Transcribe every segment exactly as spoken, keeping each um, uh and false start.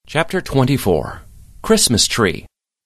Chapter twenty-four. Christmas Tree.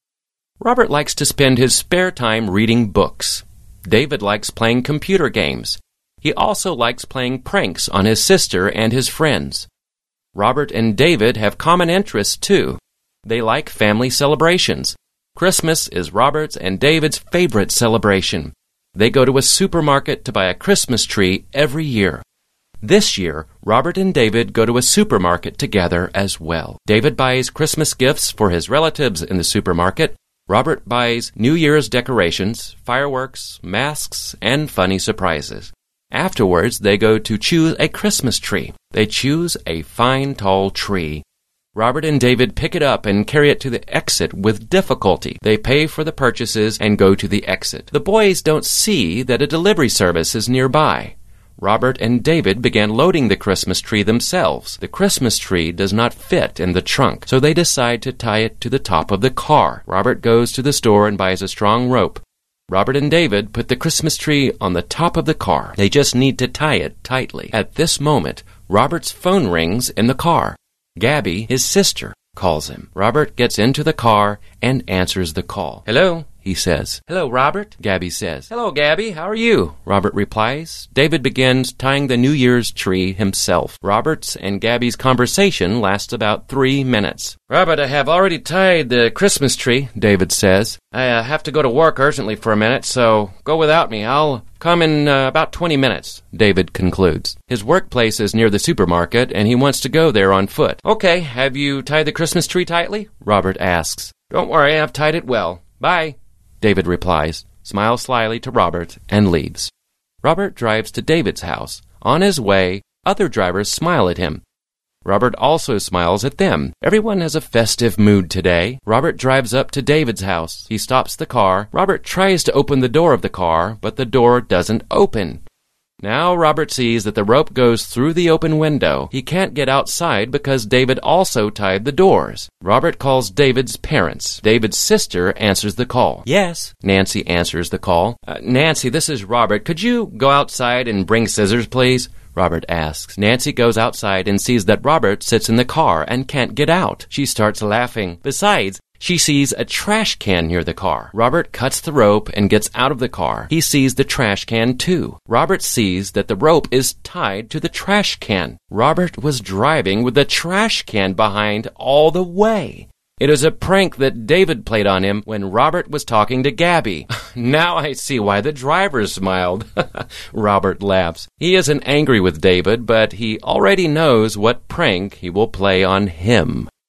Robert likes to spend his spare time reading books. David likes playing computer games. He also likes playing pranks on his sister and his friends. Robert and David have common interests, too. They like family celebrations. Christmas is Robert's and David's favorite celebration. They go to a supermarket to buy a Christmas tree every year. This year, Robert and David go to a supermarket together as well. David buys Christmas gifts for his relatives in the supermarket. Robert buys New Year's decorations, fireworks, masks, and funny surprises. Afterwards, they go to choose a Christmas tree. They choose a fine, tall tree. Robert and David pick it up and carry it to the exit with difficulty. They pay for the purchases and go to the exit. The boys don't see that a delivery service is nearby. Robert and David began loading the Christmas tree themselves. The Christmas tree does not fit in the trunk, so they decide to tie it to the top of the car. Robert goes to the store and buys a strong rope. Robert and David put the Christmas tree on the top of the car. They just need to tie it tightly. At this moment, Robert's phone rings in the car. Gabby, his sister, calls him. Robert gets into the car and answers the call. "Hello," he says. "Hello, Robert," Gabby says. "Hello, Gabby. How are you?" Robert replies. David begins tying the New Year's tree himself. Robert's and Gabby's conversation lasts about three minutes. "Robert, I have already tied the Christmas tree," David says. "I uh, have to go to work urgently for a minute, so go without me. I'll come in uh, about twenty minutes, David concludes. His workplace is near the supermarket, and he wants to go there on foot. "Okay, have you tied the Christmas tree tightly?" Robert asks. "Don't worry, I've tied it well. Bye," David replies, smiles slyly to Robert, and leaves. Robert drives to David's house. On his way, other drivers smile at him. Robert also smiles at them. Everyone has a festive mood today. Robert drives up to David's house. He stops the car. Robert tries to open the door of the car, but the door doesn't open. Now Robert sees that the rope goes through the open window. He can't get outside because David also tied the doors. Robert calls David's parents. David's sister answers the call. "Yes," Nancy answers the call. Uh, "Nancy, this is Robert. Could you go outside and bring scissors, please?" Robert asks. Nancy goes outside and sees that Robert sits in the car and can't get out. She starts laughing. Besides, she sees a trash can near the car. Robert cuts the rope and gets out of the car. He sees the trash can too. Robert sees that the rope is tied to the trash can. Robert was driving with the trash can behind all the way. It is a prank that David played on him when Robert was talking to Gabby. "Now I see why the driver smiled." Robert laughs. He isn't angry with David, but he already knows what prank he will play on him.